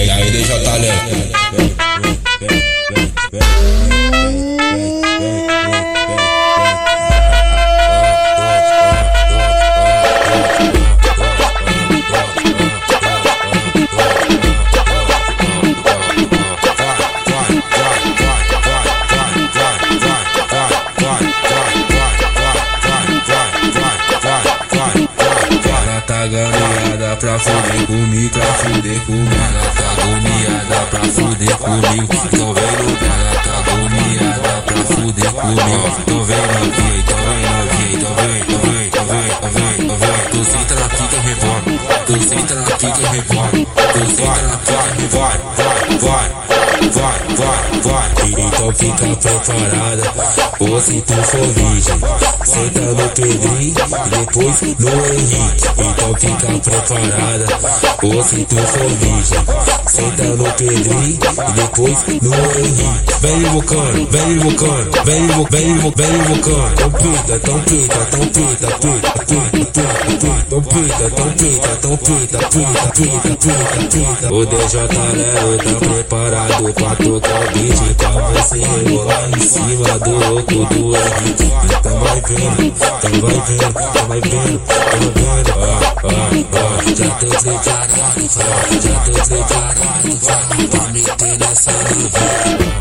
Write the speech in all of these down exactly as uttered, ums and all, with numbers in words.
aí, aí, D J Léo. Tá agoniada pra fuder comigo, pra fuder comigo. Ela tá agoniada pra fuder comigo. Então vem no ela tá agoniada pra fuder comigo. Então vem novinha, então vem novinha, então vem, então vem, então vem, então vem, então vem. Tu senta na pica e rebola, tu senta na pica e rebola, tu senta na pica e rebola. Vai, vai, vai, vai. Então fica preparada, ou se tu for virgem, senta no Pedrinho e depois no Henrique. Então fica preparada, ou se tu for virgem, senta no Pedrinho e depois no Henrique. Vem invocando, vem invocando, vem invocando, vem invocando. Tão preta, tão preta, tão preta, preta, preta, preta, tão preta, tão preta, tão preta, preta, preta, preta, preta. O D J Léo tá preparado pra tocar o beat, pra você rebolar em cima do louco do Henrique. Então vai vendo, então vai vendo, então vai vendo, então vai vendo. Ah, ah, ah, já tô preparado, já tô preparado pra meter nessa novinha.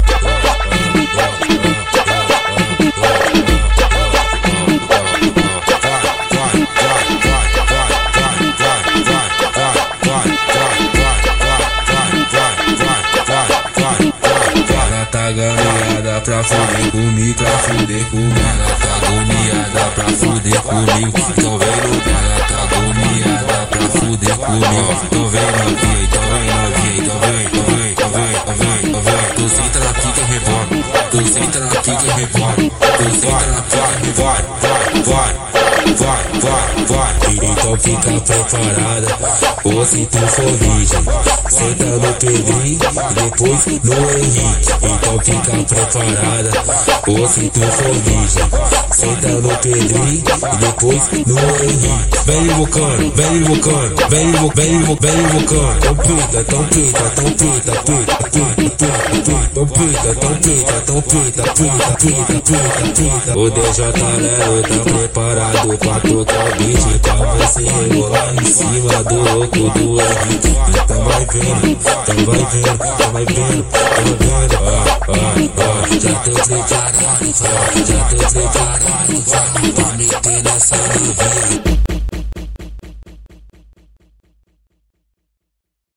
Ela tá agoniada pra fuder comigo, pra fuder comigo. Ela tá agoniada pra fuder comigo. Então vem no ela tá agoniada pra fuder comigo. Então vem novinha, então vem novinha, então vem, então vem, então vem, então vem, então vem. Tu senta na pica e rebola, tu senta na pica e rebola, tu senta na pica e rebola. Vai, vai, vai, vai. Então fica preparada, ou se tu for virgem, senta no Pedrinho e depois no Henrique. Então fica preparada, ou se tu for virgem, senta no Pedrinho e depois no Henrique. Vem invocando, vem invocando, vem invocando, vem invocando. Tão preta, tão preta, tão preta, preta, preta, preta, tão preta, tão preta, tão preta, preta, preta, preta, preta. O D J Léo tá preparado pra tocar o beat, pra você rebolar em cima do louco do Henrique. Então vai vendo, então vai vendo, então vai vendo, então vai vendo. Ah, ah, ah, já tô preparado, já tô preparado pra meter nessa novinha.